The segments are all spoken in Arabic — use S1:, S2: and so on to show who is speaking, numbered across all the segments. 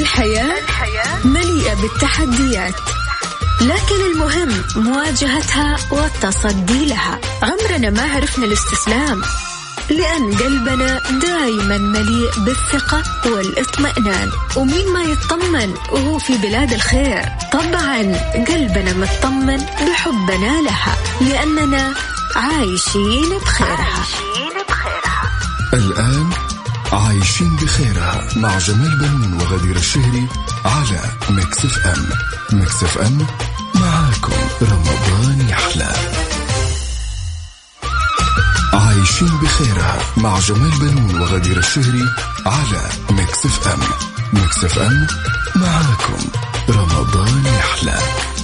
S1: الحياة مليئة بالتحديات، لكن المهم مواجهتها والتصدي لها. عمرنا ما عرفنا الاستسلام، لأن قلبنا دايما مليء بالثقة والاطمئنان. ومين ما يطمن وهو في بلاد الخير؟ طبعا قلبنا مطمن بحبنا لها، لأننا عايشين بخيرها.
S2: الآن عايشين بخيرها مع جمال بنون وغدير الشهري على ميكس اف ام. ميكس اف ام معاكم رمضان يحلى. عايشين بخيرها مع جمال بنون وغدير الشهري على ميكس اف ام. ميكس اف ام معاكم رمضان يحلى.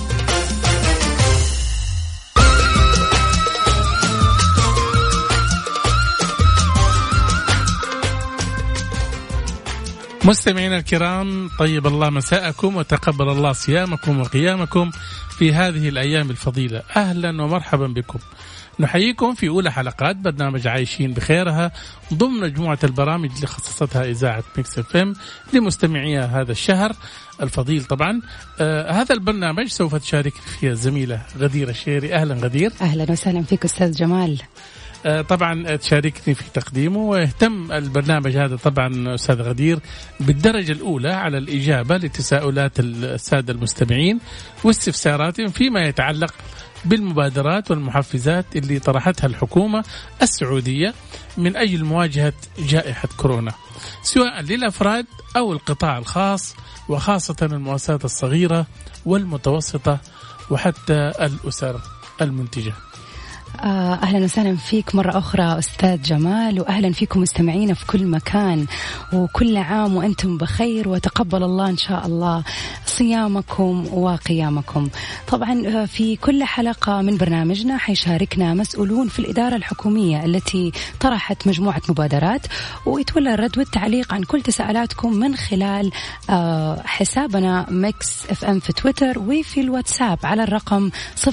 S3: مستمعينا الكرام، طيب الله مساءكم وتقبل الله صيامكم وقيامكم في هذه الأيام الفضيلة. أهلا ومرحبا بكم. نحييكم في أولى حلقات برنامج عايشين بخيرها ضمن مجموعة البرامج اللي خصصتها إذاعة ميكس اف ام لمستمعيها هذا الشهر الفضيل. طبعا هذا البرنامج سوف تشارك فيه الزميلة غدير الشهري. أهلا غدير.
S4: أهلا وسهلا فيك أستاذ جمال.
S3: طبعا تشاركني في تقديمه، ويهتم البرنامج هذا طبعا أستاذ غدير بالدرجة الأولى على الإجابة لتساؤلات السادة المستمعين واستفساراتهم فيما يتعلق بالمبادرات والمحفزات اللي طرحتها الحكومة السعودية من أجل مواجهة جائحة كورونا، سواء للأفراد أو القطاع الخاص، وخاصة المؤسسات الصغيرة والمتوسطة وحتى الأسر المنتجة.
S4: أهلا وسهلا فيك مرة أخرى أستاذ جمال، وأهلا فيكم مستمعين في كل مكان، وكل عام وأنتم بخير، وتقبل الله إن شاء الله صيامكم وقيامكم. طبعا في كل حلقة من برنامجنا حيشاركنا مسؤولون في الإدارة الحكومية التي طرحت مجموعة مبادرات، ويتولى الرد والتعليق عن كل تساؤلاتكم من خلال حسابنا ميكس اف ام في تويتر وفي الواتساب على الرقم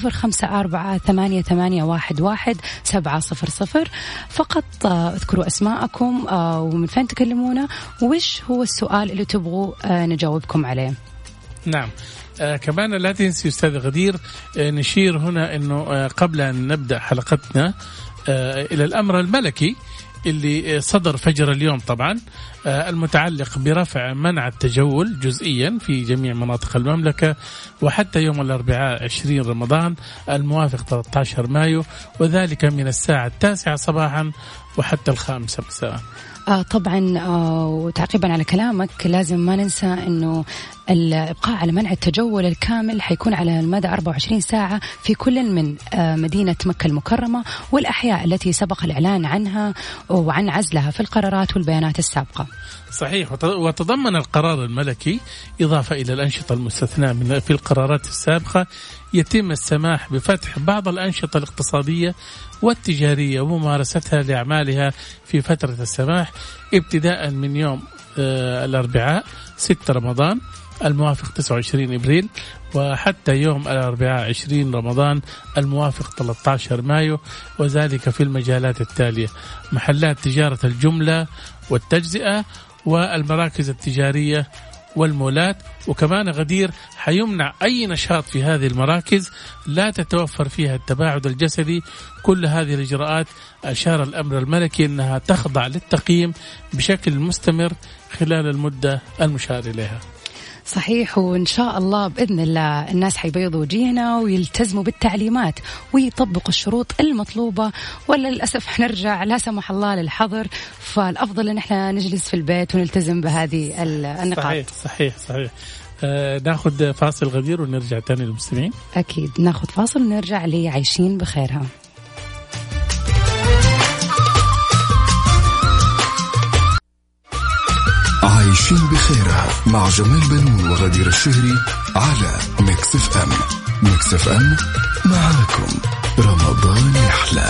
S4: 0548811700. فقط اذكروا أسماءكم ومن فين تكلمونا وش هو السؤال اللي تبغوا نجاوبكم عليه.
S3: نعم. كمان لا تنسي أستاذ غدير نشير هنا أنه قبل أن نبدأ حلقتنا إلى الأمر الملكي اللي صدر فجر اليوم، طبعا المتعلق برفع منع التجول جزئيا في جميع مناطق المملكة، وحتى يوم الأربعاء 20 رمضان الموافق 13 مايو، وذلك من الساعة 9 صباحا وحتى 5 مساء.
S4: طبعا وتعقيبا على كلامك لازم ما ننسى أنه الإبقاء على منع التجول الكامل حيكون على المدى 24 ساعة في كل من مدينة مكة المكرمة والأحياء التي سبق الإعلان عنها وعن عزلها في القرارات والبيانات السابقة.
S3: صحيح. وتضمن القرار الملكي إضافة إلى الأنشطة المستثناة في القرارات السابقة يتم السماح بفتح بعض الأنشطة الاقتصادية والتجارية وممارستها لأعمالها في فترة السماح ابتداء من يوم الأربعاء 6 رمضان الموافق 29 إبريل، وحتى يوم الأربعاء 20 رمضان الموافق 13 مايو، وذلك في المجالات التالية: محلات تجارة الجملة والتجزئة والمراكز التجارية والمولات. وكمان غدير حيمنع أي نشاط في هذه المراكز لا تتوفر فيها التباعد الجسدي. كل هذه الإجراءات أشار الأمر الملكي أنها تخضع للتقييم بشكل مستمر خلال المدة المشار إليها.
S4: صحيح، وإن شاء الله بإذن الله الناس حيبيضوا وجيهنا ويلتزموا بالتعليمات ويطبقوا الشروط المطلوبة، ولا للأسف حنرجع لا سمح الله للحظر. فالأفضل أن احنا نجلس في البيت ونلتزم بهذه النقاط.
S3: صحيح. ناخذ فاصل غدير ونرجع تاني للمستمعين.
S4: أكيد ناخذ فاصل ونرجع لعايشين بخيرها.
S2: عايشين بخيرها مع جمال بنون وغدير الشهري على ميكس اف ام. ميكس اف ام معاكم رمضان يحلى.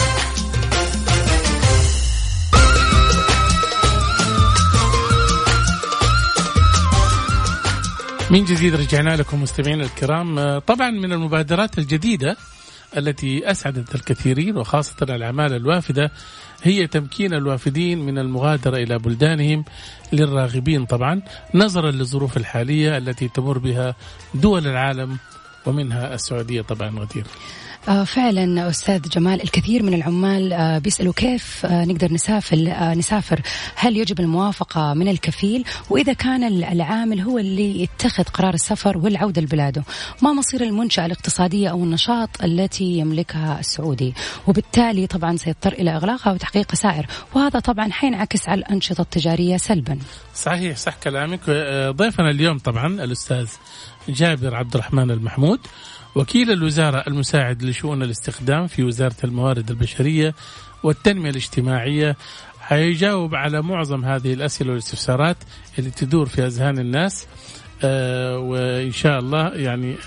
S2: من
S3: جديد رجعنا لكم مستمعين الكرام. طبعا من المبادرات الجديدة التي أسعدت الكثيرين وخاصة الأعمال الوافدة هي تمكين الوافدين من المغادرة إلى بلدانهم للراغبين طبعا نظرا للظروف الحالية التي تمر بها دول العالم ومنها السعودية طبعا غدير.
S4: فعلا أستاذ جمال، الكثير من العمال بيسألوا كيف نقدر نسافر، هل يجب الموافقة من الكفيل؟ وإذا كان العامل هو اللي يتخذ قرار السفر والعودة لبلاده، ما مصير المنشأة الاقتصادية أو النشاط التي يملكها السعودي؟ وبالتالي طبعا سيضطر إلى إغلاقها وتحقيق خسائر، وهذا طبعا حينعكس على الأنشطة التجارية سلبا.
S3: صحيح، صح كلامك. ضيفنا اليوم طبعا الأستاذ جابر عبد الرحمن المحمود، وكيل الوزارة المساعد لشؤون الاستخدام في وزارة الموارد البشرية والتنمية الاجتماعية. حيجاوب على معظم هذه الأسئلة والاستفسارات اللي تدور في أذهان الناس، وإن شاء الله يعني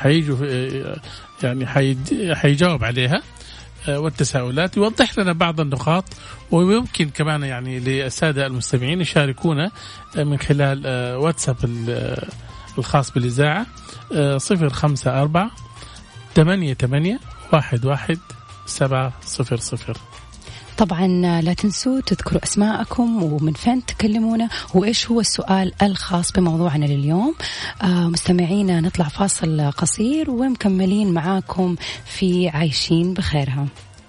S3: حيجاوب عليها والتساؤلات، يوضح لنا بعض النقاط، ويمكن كمان يعني للسادة المستمعين يشاركونا من خلال واتساب الخاص بالإذاعة 054-88-11-700. طبعا
S4: لا تنسوا تذكروا أسماءكم ومن فين تكلمونا وإيش هو السؤال الخاص بموضوعنا لليوم. مستمعينا نطلع فاصل قصير ومكملين معاكم في عايشين بخيرها.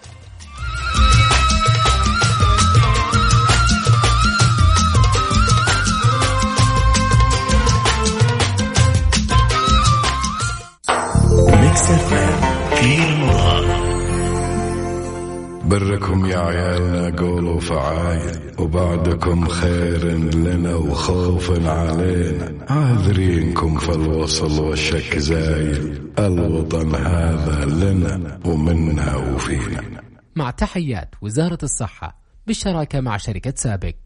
S2: بركم يا عيالنا قولوا فعايل، وبعدكم خير لنا وخوف علينا، عاذرينكم في الوصل والشك زايل، الوطن هذا لنا ومنها وفينا.
S5: مع تحيات وزارة الصحة بالشراكة مع شركة سابق.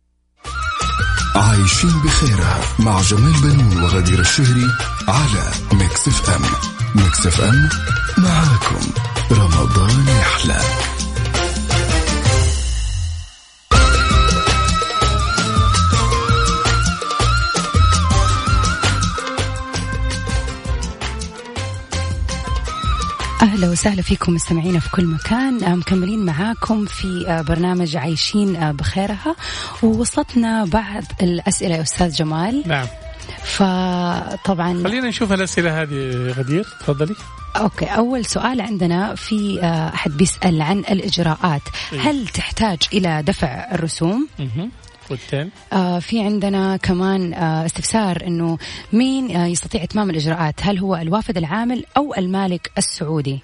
S2: عايشين بخيرها مع جمال بنون وغدير الشهري على ميكس اف ام. ميكس اف ام معاكم رمضان يحلى.
S4: أهلا وسهلا فيكم مستمعينا في كل مكان، مكملين معاكم في برنامج عايشين بخيرها، ووصلتنا بعض الأسئلة يا أستاذ جمال.
S3: نعم،
S4: فطبعا
S3: خلينا نشوف الأسئلة هذه غدير، تفضلي.
S4: أوكي، أول سؤال عندنا في أحد بيسأل عن الإجراءات، هل تحتاج إلى دفع الرسوم؟
S3: والتاني
S4: في عندنا كمان استفسار إنه مين يستطيع إتمام الإجراءات، هل هو الوافد العامل أو المالك السعودي؟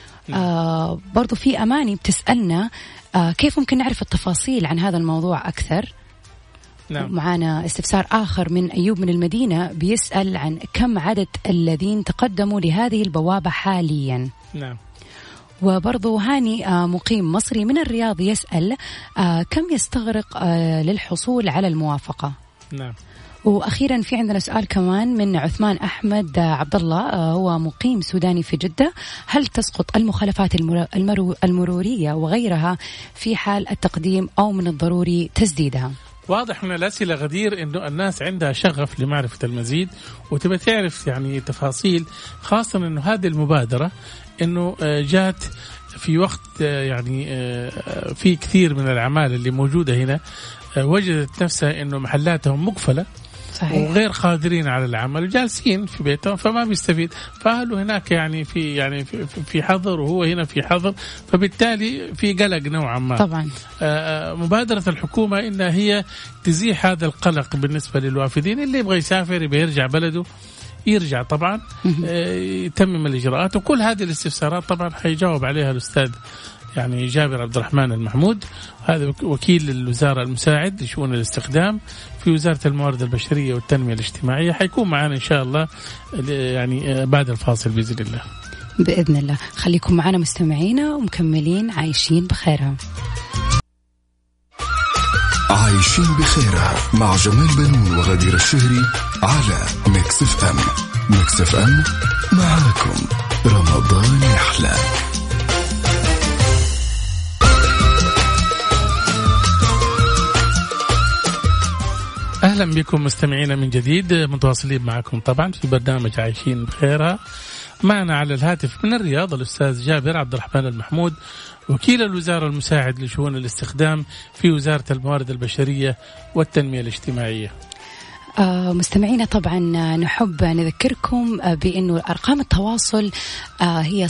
S4: برضو في أماني بتسألنا كيف ممكن نعرف التفاصيل عن هذا الموضوع أكثر.
S3: نعم.
S4: معنا استفسار آخر من أيوب من المدينة بيسأل عن كم عدد الذين تقدموا لهذه البوابة حاليا.
S3: نعم.
S4: وبرضو هاني مقيم مصري من الرياض يسأل كم يستغرق للحصول على الموافقة.
S3: نعم.
S4: وأخيرا في عندنا سؤال كمان من عثمان أحمد عبد الله، هو مقيم سوداني في جدة، هل تسقط المخالفات المرورية وغيرها في حال التقديم أو من الضروري تسديدها؟
S3: واضح من الأسئلة غدير إنه الناس عندها شغف لمعرفة المزيد وتبى تعرف يعني تفاصيل، خاصة إنه هذه المبادرة إنه جات في وقت يعني في كثير من الأعمال اللي موجودة هنا وجدت نفسها إنه محلاتهم مقفلة. صحيح. وغير قادرين على العمل وجالسين في بيتهم فما بيستفيد، فأهله هناك يعني في حظر وهو هنا في حظر، فبالتالي في قلق نوعا ما.
S4: طبعا
S3: مبادرة الحكومة إنها هي تزيح هذا القلق بالنسبة للوافدين، اللي يبغى يسافر يبغى يرجع بلده يرجع طبعا يتمم الإجراءات. وكل هذه الاستفسارات طبعا حيجاوب عليها الأستاذ يعني جابر عبد الرحمن المحمود، هذا وكيل الوزارة المساعد لشؤون الاستخدام في وزارة الموارد البشرية والتنمية الاجتماعية، حيكون معنا إن شاء الله يعني بعد الفاصل بإذن الله.
S4: بإذن الله، خليكم معنا مستمعينا ومكملين عايشين بخيرها.
S2: عايشين بخيرها مع جمال بنون وغدير الشهري على ميكس اف ام. ميكس اف ام معاكم رمضان يحلى. أهلا بكم مستمعينا من جديد، متواصلين معكم طبعا في برنامج عايشين بخيرها
S3: معنا على الهاتف من الرياض الأستاذ جابر عبد الرحمن المحمود، وكيل الوزارة المساعد لشؤون الاستخدام في وزارة الموارد البشرية والتنمية الاجتماعية.
S4: مستمعينا طبعا نحب نذكركم بأنه أرقام التواصل هي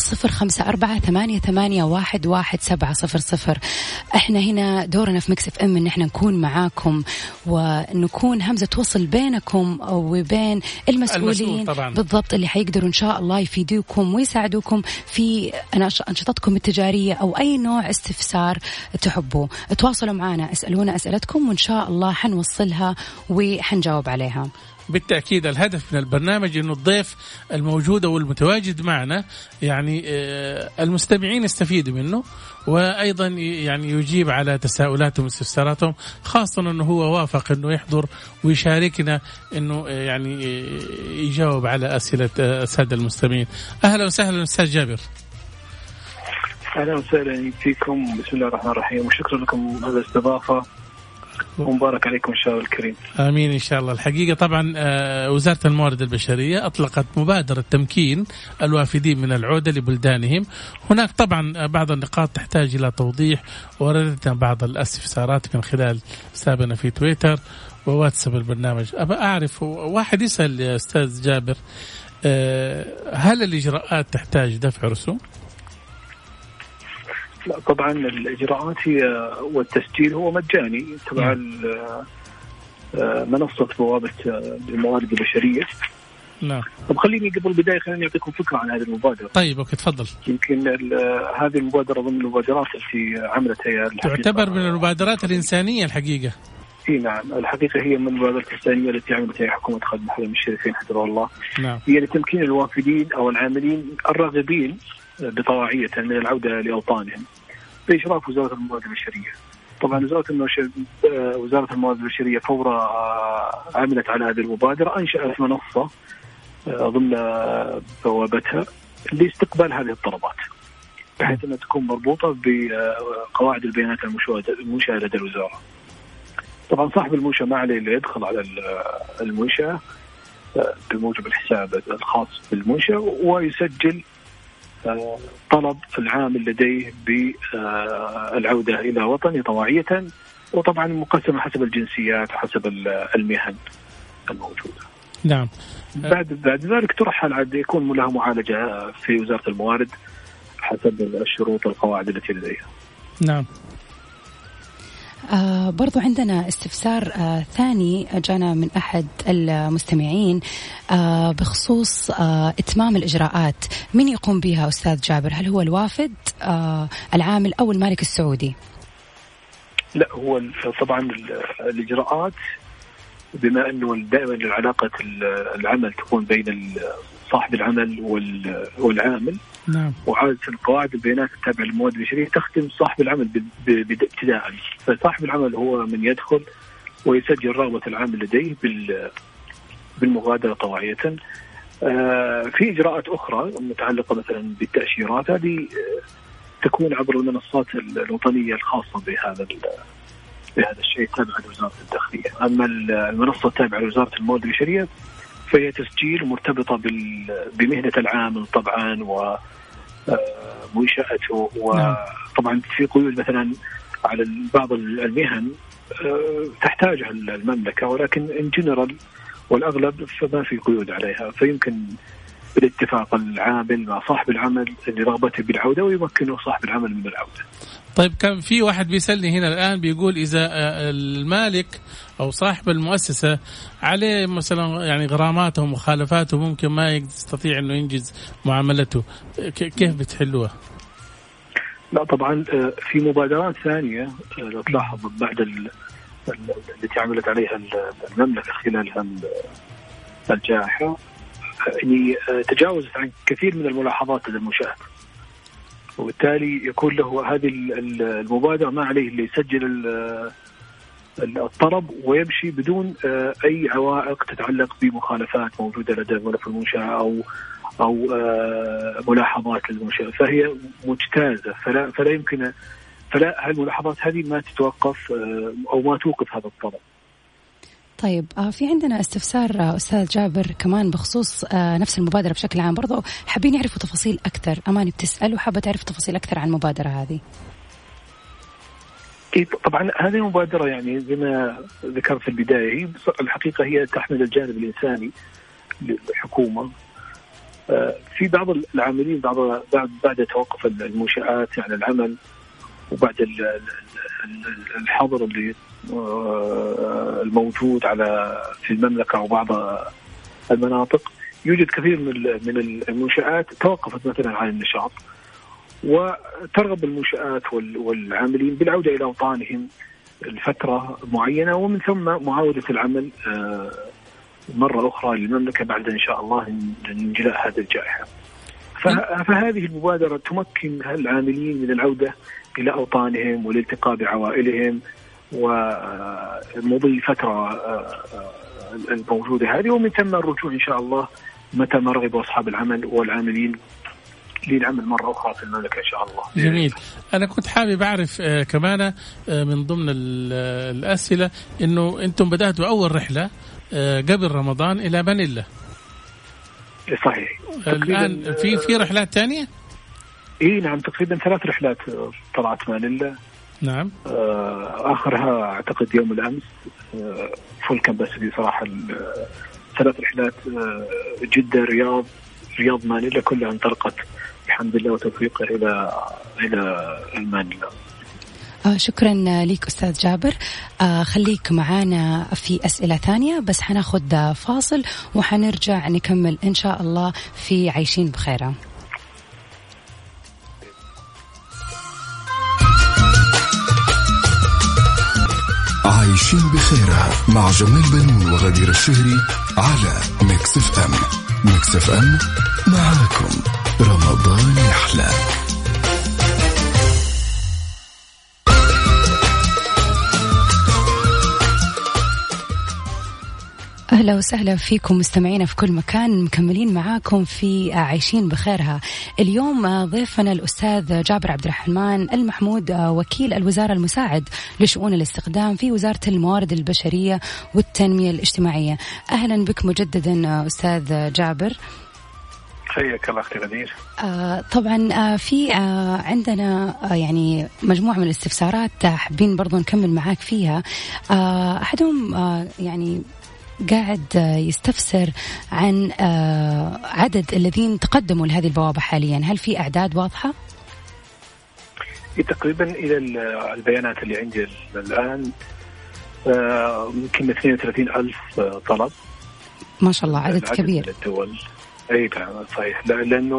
S4: 0548811700. احنا هنا دورنا في مكس اف ام ان احنا نكون معاكم ونكون همزة وصل بينكم وبين المسؤولين بالضبط اللي حيقدروا ان شاء الله يفيدوكم ويساعدوكم في أنشطتكم التجارية او اي نوع استفسار تحبوه. تواصلوا معنا، اسألونا أسئلتكم وان شاء الله حنوصلها وحنجاوب عليها.
S3: بالتأكيد الهدف من البرنامج إنه الضيف الموجود والمتواجد معنا يعني المستمعين يستفيدوا منه، وأيضا يعني يجيب على تساؤلاتهم واستفساراتهم، خاصة إنه هو وافق إنه يحضر ويشاركنا إنه يعني يجاوب على أسئلة السادة المستمعين. أهلا وسهلا أستاذ جابر.
S6: أهلا وسهلا فيكم، بسم الله الرحمن الرحيم، وشكرا لكم هذا الاستضافة ومبارك عليكم إن شاء الله الكريم.
S3: آمين إن شاء الله. الحقيقة طبعا وزارة الموارد البشرية أطلقت مبادرة تمكين الوافدين من العودة لبلدانهم. هناك طبعا بعض النقاط تحتاج إلى توضيح، وردنا بعض الاستفسارات من خلال حسابنا في تويتر وواتساب البرنامج. أبى أعرف، واحد يسأل يا أستاذ جابر، هل الإجراءات تحتاج دفع رسوم؟
S6: لا طبعا الإجراءات هي والتسجيل هو مجاني تبع منصة بوابة الموارد البشرية.
S3: نعم.
S6: طب خليني قبل البداية خليني أعطيكم فكرة عن هذه المبادرة.
S3: طيب أوكي تفضل.
S6: يمكن هذه المبادرة ضمن المبادرات التي عملتها
S3: تعتبر من المبادرات الإنسانية الحقيقة.
S6: نعم الحقيقة هي من المبادرات الإنسانية التي عملتها حكومة خالد بن حليم الشريفين حفظه الله.
S3: نعم.
S6: هي لتمكين الوافدين أو العاملين الراغبين بطواعية من العودة لأوطانهم بإشراف وزارة الموارد البشرية. طبعا وزارة الموارد البشرية فور عملت على هذه المبادرة أنشأت منصة ضمن بوابتها لاستقبال هذه الطلبات، بحيث أنها تكون مربوطة بقواعد البيانات المنشأة لدى الوزارة. طبعا صاحب المنشأة ما عليه إلا يدخل على المنشأة بموجب الحساب الخاص بالمنشأة ويسجل طلب العامل لديه بالعودة إلى وطنه طواعية، وطبعا مقسمة حسب الجنسيات وحسب المهن الموجودة.
S3: نعم.
S6: بعد ذلك ترحل عاد يكون لها معالجة في وزارة الموارد حسب الشروط والقواعد التي لديها.
S3: نعم.
S4: برضو عندنا استفسار ثاني جانا من أحد المستمعين بخصوص إتمام الإجراءات. من يقوم بها أستاذ جابر؟ هل هو الوافد العامل أو المالك السعودي؟
S6: لا، هو طبعا الإجراءات بما أنه دائما علاقة العمل تكون بين صاحب العمل والعامل.
S3: نعم.
S6: وعادة القواعد البيانات التابعة للموارد البشرية تخدم صاحب العمل ابتداء، فصاحب العمل هو من يدخل ويسجل رغبة العامل لديه بالمغادرة طواعية. في إجراءات أخرى متعلقة مثلا بالتأشيرات، هذه تكون عبر المنصات الوطنية الخاصة بهذا الشيء تابعة لوزارة الداخلية. أما المنصة التابعة لوزارة الموارد البشرية فهي تسجيل مرتبطة بمهنة العامل طبعا ومنشأته، وطبعا في قيود مثلا على بعض المهن تحتاجها المملكة، ولكن إن جنرال والأغلب فما في قيود عليها، فيمكن بالاتفاق العامل مع صاحب العمل لرغبته بالعودة ويمكنه صاحب العمل من العودة.
S3: طيب كان في واحد بيسألني هنا الآن بيقول إذا المالك أو صاحب المؤسسة عليه مثلا يعني غرامات أو مخالفات وممكن ما يستطيع إنه ينجز معاملته، كيف بتحلوها؟
S6: لا طبعا في مبادرات ثانية لو تلاحظ بعد التي عملت عليها المملكة خلال الجائحة، يعني تجاوزت عن كثير من الملاحظات للمنشآت، وبالتالي يكون له هذه المبادرة ما عليه اللي يسجل الطلب ويمشي بدون أي عوائق تتعلق بمخالفات موجودة لدى ملف المنشأة أو ملاحظات للمنشأة، فهي مجتازة، فلا يمكن هالملاحظات هذه ما تتوقف أو ما توقف هذا الطلب.
S4: طيب في عندنا استفسار أستاذ جابر كمان بخصوص نفس المبادرة بشكل عام، برضو حابين يعرفوا تفاصيل أكثر. أماني بتسأل وحابة تعرف تفاصيل أكثر عن المبادرة هذه.
S6: طبعا هذه المبادرة يعني زي ما ذكرت في البداية، الحقيقة هي تحمل الجانب الإنساني للحكومة. في بعض العاملين بعد توقف المنشآت عن العمل وبعد الحظر اللي الموجود في المملكة وبعض المناطق، يوجد كثير من المنشآت توقفت مثلا عن النشاط، وترغب المنشآت والعاملين بالعودة إلى أوطانهم لفترة معينة، ومن ثم معاودة العمل مرة أخرى للمملكة بعد إن شاء الله انجلاء هذه الجائحة. فهذه المبادرة تمكن العاملين من العودة إلى أوطانهم والالتقاء بعوائلهم ومضي فترة الموجودة هذه، ومن ثم الرجوع إن شاء الله متى ما رغبوا أصحاب العمل والعاملين للعمل مرة أخرى في المملكة إن شاء الله.
S3: جميل. أنا كنت حابب أعرف كمان من ضمن الأسئلة إنه أنتم بدأتوا أول رحلة قبل رمضان إلى مانيلا.
S6: صحيح.
S3: الآن في رحلات تانية؟
S6: إيه نعم، تقريبا 3 رحلات طلعت مانيلا.
S3: نعم.
S6: آخرها أعتقد يوم الأمس فول كامباسي صراحة. 3 رحلات جدة رياض مانيلا كلها انطلقت الحمد لله وتوفيقه إلى مانيلا.
S4: شكرا لك أستاذ جابر. خليك معانا في أسئلة ثانية، بس حناخد فاصل وحنرجع نكمل إن شاء الله في عايشين بخيرة.
S2: عايشين بخيرة مع جمال بنون وغدير الشهري على ميكس اف ام. ميكس اف ام معاكم رمضان يحلى.
S4: أهلا وسهلا فيكم مستمعينا في كل مكان، مكملين معاكم في عايشين بخيرها. اليوم ضيفنا الأستاذ جابر عبد الرحمن المحمود، وكيل الوزارة المساعد لشؤون الاستخدام في وزارة الموارد البشرية والتنمية الاجتماعية. أهلا بك مجددا أستاذ جابر.
S6: حياك الله أختي غدير.
S4: طبعا في عندنا يعني مجموعة من الاستفسارات حابين برضو نكمل معاك فيها. أحدهم يعني قاعد يستفسر عن عدد الذين تقدموا لهذه البوابة حاليا، هل في أعداد واضحة؟
S6: تقريبا إلى البيانات اللي عندي الآن يمكن 32,000 طلب.
S4: ما شاء الله عدد كبير.
S6: الدول أي صحيح، لأنه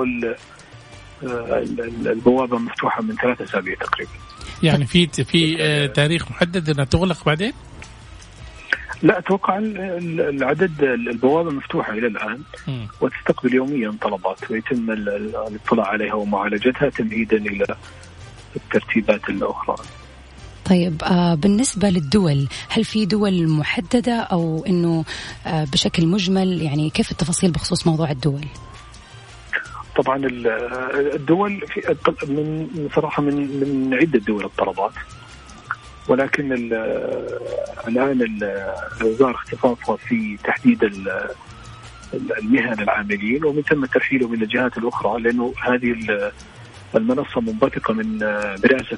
S6: البوابة مفتوحة من 3 أسابيع تقريبا.
S3: يعني في تاريخ محدد أنها تغلق بعدين؟
S6: لا أتوقع العدد البوابة مفتوحة إلى الآن وتستقبل يوميا طلبات ويتم الاطلاع عليها ومعالجتها تمهيدا إلى الترتيبات الأخرى.
S4: طيب بالنسبة للدول، هل في دول محددة أو إنه بشكل مجمل، يعني كيف التفاصيل بخصوص موضوع الدول؟
S6: طبعا الدول من صراحة من عدة دول الطلبات، ولكن الآن الوزارة اختصاصها في تحديد المهن العاملين ومن ثم ترحيلهم إلى الجهات الأخرى، لأنه هذه المنصة منبثقة من برئاسة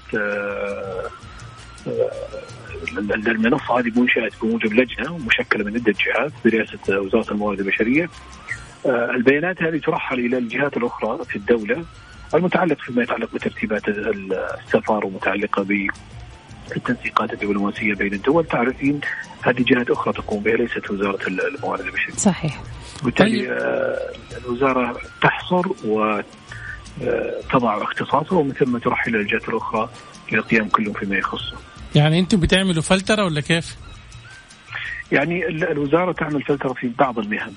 S6: المنصة هذه منشأت بموجب لجنة مشكلة من عدة جهات برئاسة وزارة الموارد البشرية. البيانات هذه ترحل إلى الجهات الأخرى في الدولة المتعلق فيما يتعلق بترتيبات السفر ومتعلقة بالتنسيقات الدبلوماسية بين الدول. تعرفين هذه جهات أخرى تقوم بها ليست وزارة الموارد البشرية.
S4: صحيح.
S6: بالتالي الوزارة تحصر وتضع اختصاصه ومن ثم ترحل إلى الجهات الأخرى للقيام كلهم فيما يخصه.
S3: يعني أنتم بتعملوا فلترة ولا كيف؟
S6: يعني الوزارة تعمل فلترة في بعض المهن.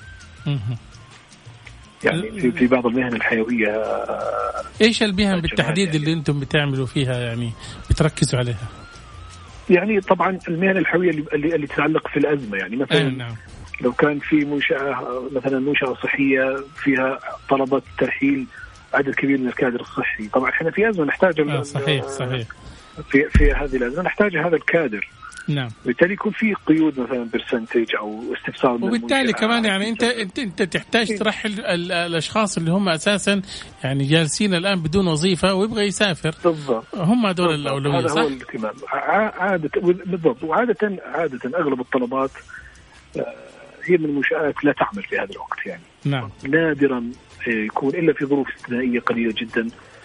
S6: يعني في بعض المهن الحيوية.
S3: إيش المهن بالتحديد اللي أنتم بتعملوا فيها يعني بتركزوا عليها؟
S6: يعني طبعا المهن الحيوية اللي تتعلق في الأزمة، يعني مثلا
S3: نعم.
S6: لو كان في منشأة مثلا منشأة صحية فيها طلبات ترحيل عدد كبير من الكادر الصحي، طبعا احنا في أزمة نحتاج
S3: صحيح
S6: في هذه الأزمة نحتاج هذا الكادر
S3: نعم.
S6: بالتالي يكون في قيود مثلا برسنتج او استفسار،
S3: وبالتالي كمان يعني انت تحتاج ترحل الاشخاص اللي هم اساسا يعني جالسين الان بدون وظيفه ويبغى يسافر.
S6: بالضبط،
S3: هم هذول الاولويه.
S6: هذا هو الاهتمام عاده. بالضبط. وعاده اغلب الطلبات هي من المنشآت لا تعمل في هذا الوقت يعني.
S3: نعم.
S6: نادرا يكون إلا في ظروف استثنائية قليلة جدا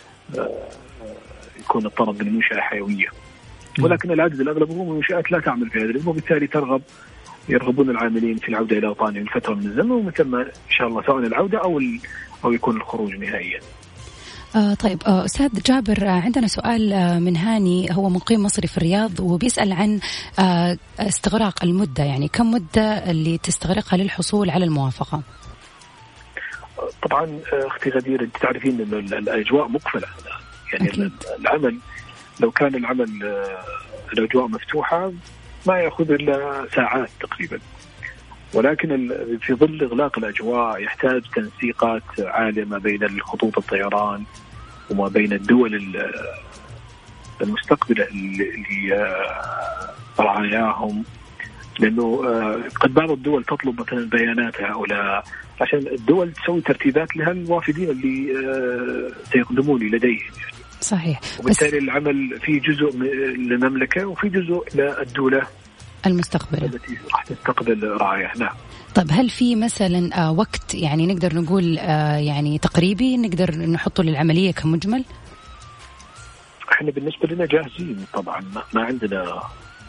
S6: يكون الطلب من منشأة حيوية، ولكن العدد الأغلب هو من منشآت لا تعمل في هذا الوقت، وبالتالي يرغبون العاملين في العودة إلى أوطانهم لفترة من الزمن، ومثل ما إن شاء الله سواء العودة أو يكون الخروج نهائيا.
S4: طيب أستاذ جابر، عندنا سؤال من هاني، هو مقيم مصري في الرياض، وبيسأل عن استغراق المدة، يعني كم مدة اللي تستغرقها للحصول على الموافقة؟
S6: طبعا أختي غدير، أنت تعرفين أن الأجواء مقفلة يعني. أكيد. العمل لو كان الأجواء مفتوحة ما يأخذ إلا ساعات تقريبا، ولكن في ظل إغلاق الأجواء يحتاج تنسيقات عالية ما بين خطوط الطيران وما بين الدول المستقبلة لرعاياهم، لأنه قد بعض الدول تطلب مثلا بيانات هؤلاء عشان الدول تسوي ترتيبات لها الوافدين اللي سيقدمون لديهم يعني.
S4: صحيح.
S6: وبالتالي العمل في جزء للمملكة وفي جزء للدولة
S4: المستقبلة
S6: التي راح تستقبل رعاية. نعم.
S4: طيب هل في مثلا وقت يعني نقدر نقول يعني تقريبي نقدر نحطه للعملية كمجمل؟
S6: احنا بالنسبة لنا جاهزين طبعا، ما عندنا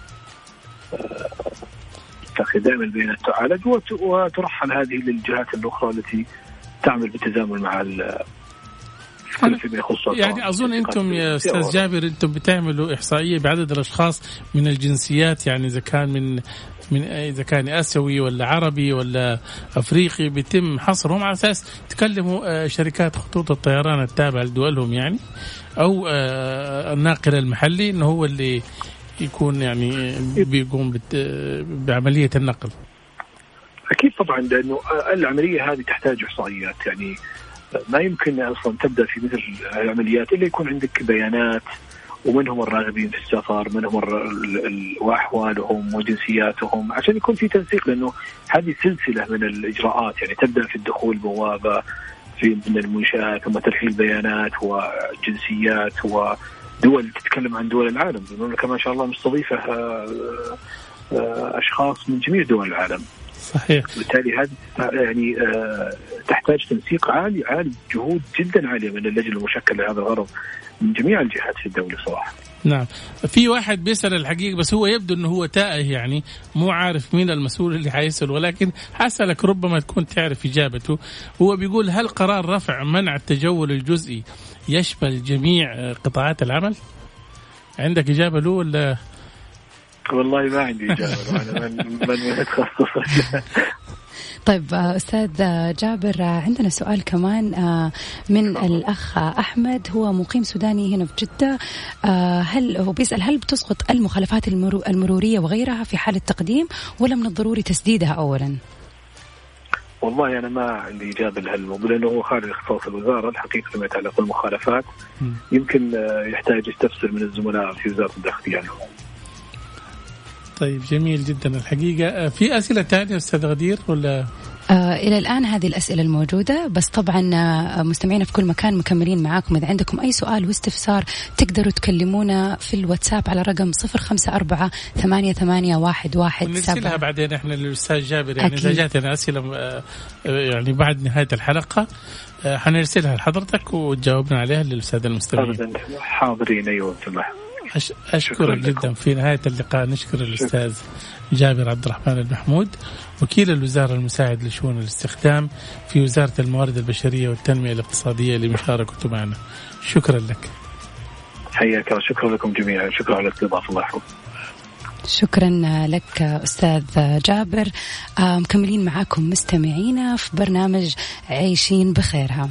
S6: تأخذ دائما البيانات تعالج وترحل هذه للجهات الأخرى التي تعمل بالتزامن مع كل فيما يخص.
S3: يعني أظن أنتم يا أستاذ جابر أنتم بتعملوا إحصائية بعدد الأشخاص من الجنسيات، يعني إذا كان إذا كان آسيوي ولا عربي ولا أفريقي بيتم حصرهم على أساس تكلموا شركات خطوط الطيران التابعة لدولهم يعني، أو الناقل المحلي إنه هو اللي يكون يعني بيقوم بعملية النقل.
S6: أكيد طبعا، لأنه العملية هذه تحتاج إحصائيات، يعني ما يمكن أصلا تبدأ في مثل العمليات إلا يكون عندك بيانات ومن هم الراغبين في السفر، من هم وأحوالهم وجنسياتهم، عشان يكون في تنسيق، لأنه هذه سلسلة من الإجراءات يعني تبدأ في الدخول بوابة من المنشآت، ثم ترحيل بيانات وجنسيات ودول. تتكلم عن دول العالم، المملكة ما شاء الله مستضيفة أشخاص من جميع دول العالم.
S3: صحيح.
S6: بالتالي هذه يعني تحتاج تنسيق عالي، جهود جدا عالية من اللجنة المشكلة لهذا الغرض من جميع الجهات في الدولة صراحة.
S3: نعم. في واحد بيسأل الحقيقة، بس هو يبدو أنه هو تائه يعني مو عارف مين المسؤول اللي حيسأل، ولكن حسألك ربما تكون تعرف إجابته. هو بيقول: هل قرار رفع منع التجول الجزئي يشمل جميع قطاعات العمل؟ عندك إجابة له ولا؟
S6: والله ما عندي إجابة. أنا من أتخصص.
S4: طيب أستاذ جابر، عندنا سؤال كمان من الأخ أحمد، هو مقيم سوداني هنا في جدة. هو بيسأل: هل بتسقط المخالفات المرورية وغيرها في حال التقديم، ولا من الضروري تسديدها أولا؟
S6: والله أنا ما عندي إجابة لهالموضوع، لأنه هو خارج اختصاص الوزارة الحقيقة فيما يتعلق بالمخالفات. يمكن يحتاج يستفسر من الزملاء في وزارة الداخلية عنه.
S3: طيب جميل جدا الحقيقة. في أسئلة تانية أستاذ غدير ولا؟
S4: إلى الآن هذه الأسئلة الموجودة، بس طبعا مستمعينا في كل مكان مكملين معاكم. إذا عندكم أي سؤال واستفسار تقدروا تكلمونا في الواتساب على رقم 0548811117.
S3: نرسلها بعدين إحنا للأستاذ جابر، يعني إذا جاتنا أسئلة يعني بعد نهاية الحلقة حنرسلها لحضرتك وتجاوبنا عليها للأستاذ المستمعين.
S6: حاضرين. أيوة سمح.
S3: أشكرك جدا. في نهاية اللقاء نشكر الأستاذ جابر عبد الرحمن المحمود، وكيل الوزارة المساعد لشؤون الاستخدام في وزارة الموارد البشرية والتنمية الاقتصادية لمشاركته معنا. شكرا لك.
S6: حياك الله. شكرا لكم جميعا. شكرا على الاستضافة. الله يحفظك.
S4: شكرا لك أستاذ جابر. مكملين معاكم مستمعينا في برنامج عايشين بخيرها.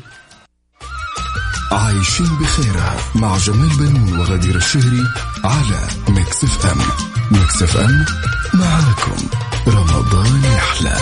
S2: عايشين بخيرها مع جمال بنون وغدير الشهري على ميكس اف ام. ميكس اف ام معاكم رمضان يحلى.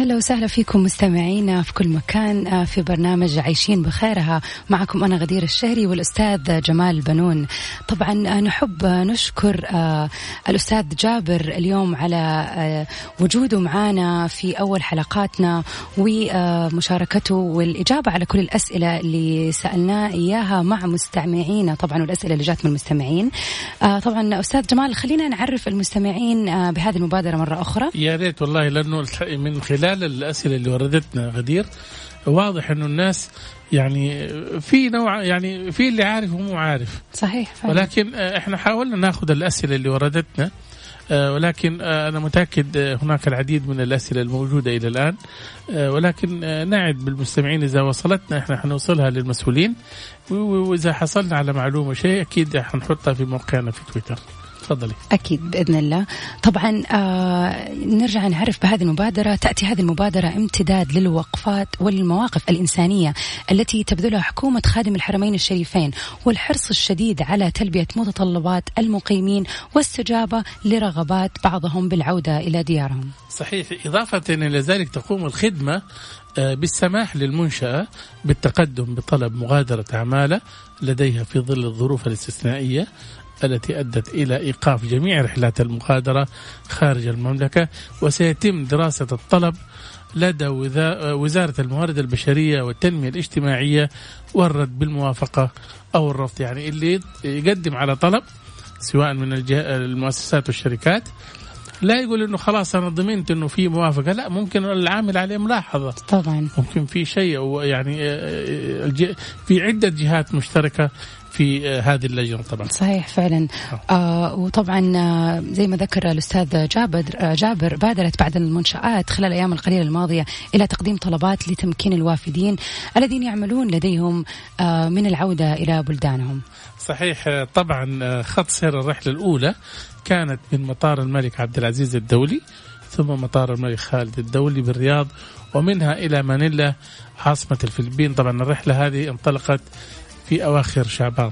S4: أهلا وسهلا فيكم مستمعينا في كل مكان في برنامج عايشين بخيرها. معكم أنا غدير الشهري والأستاذ جمال بنون. طبعا نحب نشكر الأستاذ جابر اليوم على وجوده معنا في أول حلقاتنا ومشاركته والإجابة على كل الأسئلة اللي سألناه إياها مع مستمعينا طبعا، والأسئلة اللي جات من المستمعين. طبعا أستاذ جمال خلينا نعرف المستمعين بهذه المبادرة مرة أخرى.
S3: يا ريت والله، لأنه من خلال الأسئلة اللي وردتنا غدير واضح إنه الناس يعني في نوع، يعني في اللي عارف ومو عارف.
S4: صحيح فعلا.
S3: ولكن احنا حاولنا ناخذ الأسئلة اللي وردتنا، ولكن أنا متأكد هناك العديد من الأسئلة الموجودة إلى الآن، ولكن نعد بالمستمعين إذا وصلتنا احنا حنوصلها للمسؤولين، وإذا حصلنا على معلومة شيء أكيد حنحطها في موقعنا في تويتر. تفضلي.
S4: أكيد بإذن الله. طبعا نرجع نعرف بهذه المبادرة. تأتي هذه المبادرة امتداد للوقفات والمواقف الإنسانية التي تبذلها حكومة خادم الحرمين الشريفين، والحرص الشديد على تلبية متطلبات المقيمين واستجابة لرغبات بعضهم بالعودة إلى ديارهم.
S3: صحيح. إضافة إلى ذلك تقوم الخدمة بالسماح للمنشأة بالتقدم بطلب مغادرة أعماله لديها في ظل الظروف الاستثنائية التي أدت إلى إيقاف جميع رحلات المغادرة خارج المملكة، وسيتم دراسة الطلب لدى وزارة الموارد البشرية والتنمية الاجتماعية والرد بالموافقة أو الرفض. يعني اللي يقدم على طلب سواء من المؤسسات والشركات لا يقول إنه خلاص أنا ضمنت إنه في موافقة، لا، ممكن العامل عليه ملاحظة طبعا، ممكن في شيء يعني في عدة جهات مشتركة في هذه اللجنة طبعا.
S4: صحيح فعلا. وطبعا زي ما ذكر الأستاذ جابر بادرت بعض المنشآت خلال الأيام القليلة الماضية إلى تقديم طلبات لتمكين الوافدين الذين يعملون لديهم من العودة إلى بلدانهم.
S3: صحيح. طبعا خط سير الرحلة الأولى كانت من مطار الملك عبد العزيز الدولي، ثم مطار الملك خالد الدولي بالرياض، ومنها إلى مانيلا عاصمة الفلبين. طبعا الرحلة هذه انطلقت في أواخر شعبان.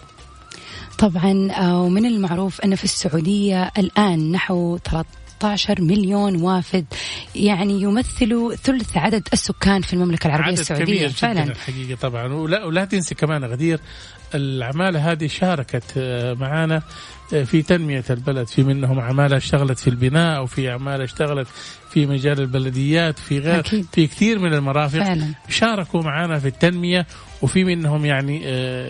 S4: طبعا ومن المعروف أن في السعودية الآن نحو 13 مليون وافد، يعني يمثلوا ثلث عدد السكان في المملكة العربية السعودية
S3: فعلا الحقيقة. طبعا ولا تنسي كمان غدير العمالة هذه شاركت معنا في تنمية البلد، في منهم عمالة اشتغلت في البناء، وفي عمالة اشتغلت في مجال البلديات، في غير أكيد. في كثير من المرافق فعلا شاركوا معنا في التنمية، وفي منهم يعني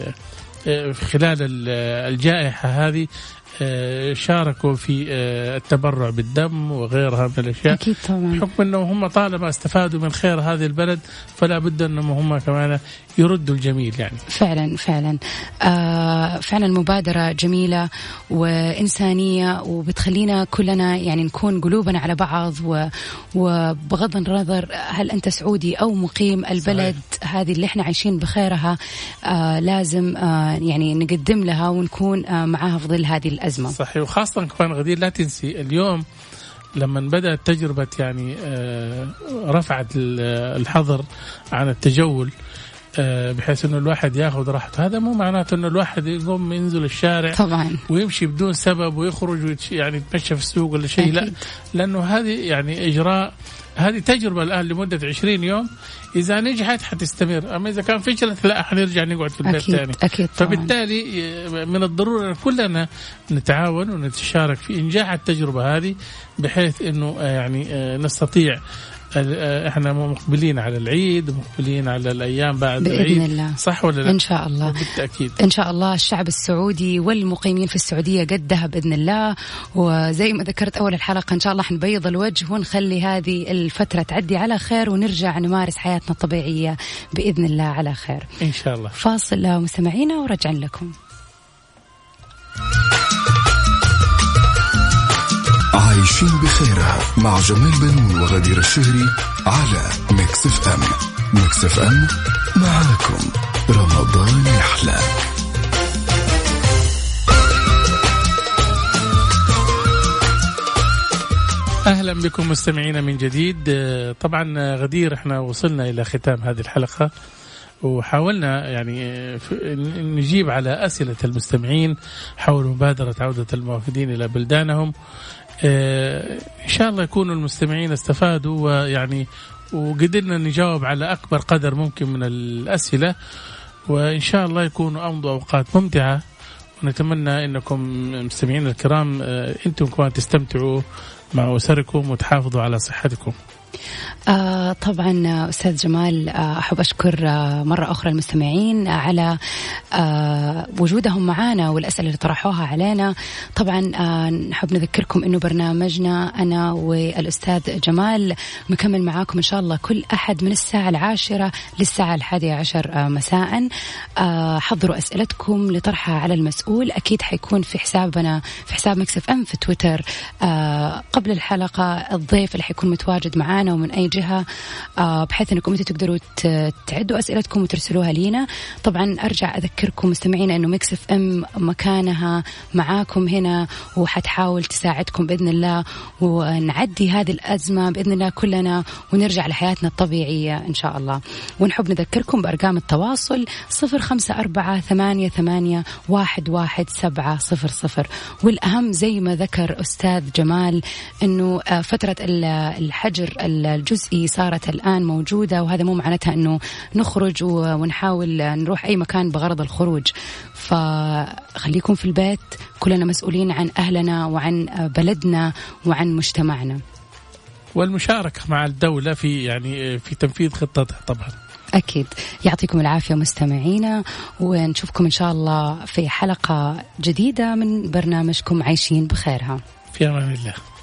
S3: خلال الجائحة هذه شاركوا في التبرع بالدم وغيرها من الأشياء.
S4: أكيد طبعا.
S3: بحكم أنهم هم طالما استفادوا من خير هذه البلد فلا بد أنهم هم كمان يردوا الجميل. يعني فعلا
S4: فعلا مبادرة جميلة وإنسانية، وبتخلينا كلنا يعني نكون قلوبنا على بعض، وبغض النظر هل أنت سعودي أو مقيم البلد صحيح. هذه اللي احنا عايشين بخيرها لازم يعني نقدم لها ونكون معاها في ظل هذه الأزمة.
S3: صحيح. وخاصة كمان غدير لا تنسي اليوم لما بدأت تجربة يعني رفعت الحظر عن التجول بحيث انه الواحد ياخذ راحته، هذا مو معناته انه الواحد يقوم ينزل الشارع
S4: طبعا
S3: ويمشي بدون سبب ويخرج يعني يتمشى في السوق ولا شيء. لا، لانه هذه يعني اجراء، هذه تجربة الآن لمدة 20 يوم، إذا نجحت حتستمر، أما إذا كان فشلت لا حنرجع نقعد في البيت ثاني.
S4: أكيد
S3: فبالتالي من الضرورة كلنا نتعاون ونتشارك في إنجاح التجربة هذه، بحيث إنه يعني نستطيع احنا مقبلين على العيد، مقبلين على الأيام بعد
S4: بإذن
S3: العيد
S4: الله.
S3: صح ولا لا؟
S4: إن شاء الله.
S3: بالتأكيد
S4: إن شاء الله الشعب السعودي والمقيمين في السعودية قدها بإذن الله، وزي ما ذكرت أول الحلقة إن شاء الله حنبيض الوجه ونخلي هذه الفترة تعدي على خير ونرجع نمارس حياتنا الطبيعية بإذن الله على خير
S3: إن شاء الله.
S4: فاصل مستمعينا ورجعا لكم.
S2: عايشين بخيرها مع جمال بنون وغدير الشهري على ميكس اف ام. ميكس اف ام معاكم رمضان يحلى.
S3: أهلا بكم مستمعينا من جديد. طبعا غدير احنا وصلنا إلى ختام هذه الحلقة، وحاولنا يعني نجيب على أسئلة المستمعين حول مبادرة عودة الموافدين إلى بلدانهم. إن شاء الله يكونوا المستمعين استفادوا ويعني وقدرنا نجاوب على أكبر قدر ممكن من الأسئلة، وإن شاء الله يكونوا أمضوا أوقات ممتعة، ونتمنى أنكم مستمعين الكرام أنتم كمان تستمتعوا مع أسركم وتحافظوا على صحتكم.
S4: طبعا أستاذ جمال، أحب أشكر مرة أخرى المستمعين على وجودهم معنا والأسئلة اللي طرحوها علينا. طبعا نحب نذكركم أنه برنامجنا أنا والأستاذ جمال مكمل معاكم إن شاء الله كل أحد من الساعة 10 للساعة 11 مساء. حضروا أسئلتكم لطرحها على المسؤول، أكيد حيكون في حسابنا في حساب ميكس اف ام في تويتر قبل الحلقة الضيف اللي حيكون متواجد معانا ومن أي جهة، بحيث أنكم أنتوا تقدروا تعدوا أسئلتكم وترسلوها لينا. طبعا أرجع أذكركم مستمعين أنه ميكس اف ام مكانها معاكم هنا، وحتحاول تساعدكم بإذن الله ونعدي هذه الأزمة بإذن الله كلنا ونرجع لحياتنا الطبيعية إن شاء الله. ونحب نذكركم بأرقام التواصل 0548811700. والأهم زي ما ذكر أستاذ جمال أنه فترة الحجر الجزئي صارت الآن موجودة، وهذا مو معناتها أنه نخرج ونحاول نروح أي مكان بغرض الخروج. فخليكم في البيت، كلنا مسؤولين عن أهلنا وعن بلدنا وعن مجتمعنا،
S3: والمشاركة مع الدولة في تنفيذ خطتها طبعا.
S4: أكيد. يعطيكم العافية مستمعينا، ونشوفكم إن شاء الله في حلقة جديدة من برنامجكم عايشين بخيرها.
S3: في أمان الله.